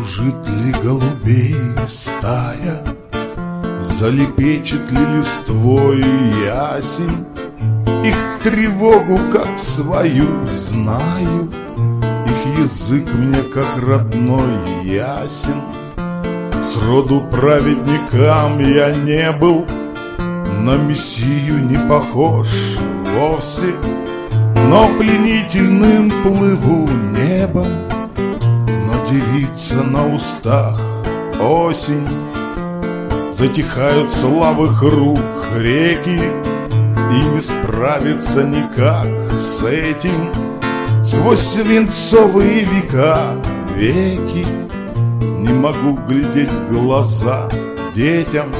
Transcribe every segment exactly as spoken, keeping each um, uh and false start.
Закружит ли голубей стая, залепечет ли листвой ясень? Их тревогу как свою знаю, их язык мне как родной ясен. Сроду праведникам я не был, на мессию не похож вовсе, но пленительным плыву небом, но девица на устах осень. Затихают слабых рук реки, и не справиться никак с этим. Сквозь свинцовые века веки не могу глядеть в глаза детям.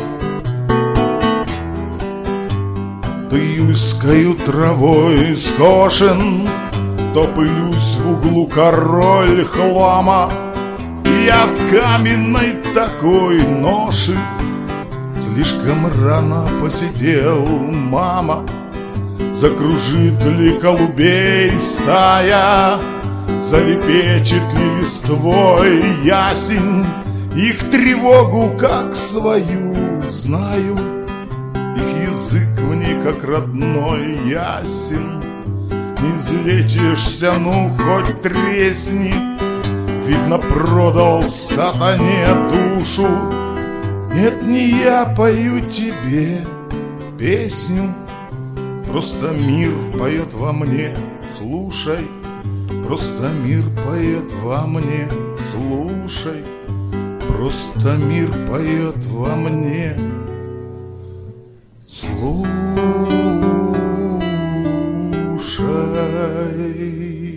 То июльскою травой скошен, то пылюсь в углу король хлама. И от каменной такой ноши слишком рано посидел, мама. Закружит ли голубей стая, залепечет ли листвой ясень? Их тревогу как свою знаю, их язык мне как родной ясен. Не излечишься, ну хоть тресни, видно, продал сатане душу. Нет, не я пою тебе песню, просто мир поет во мне, слушай. Просто мир поет во мне, слушай. Просто мир поет во мне, слушай.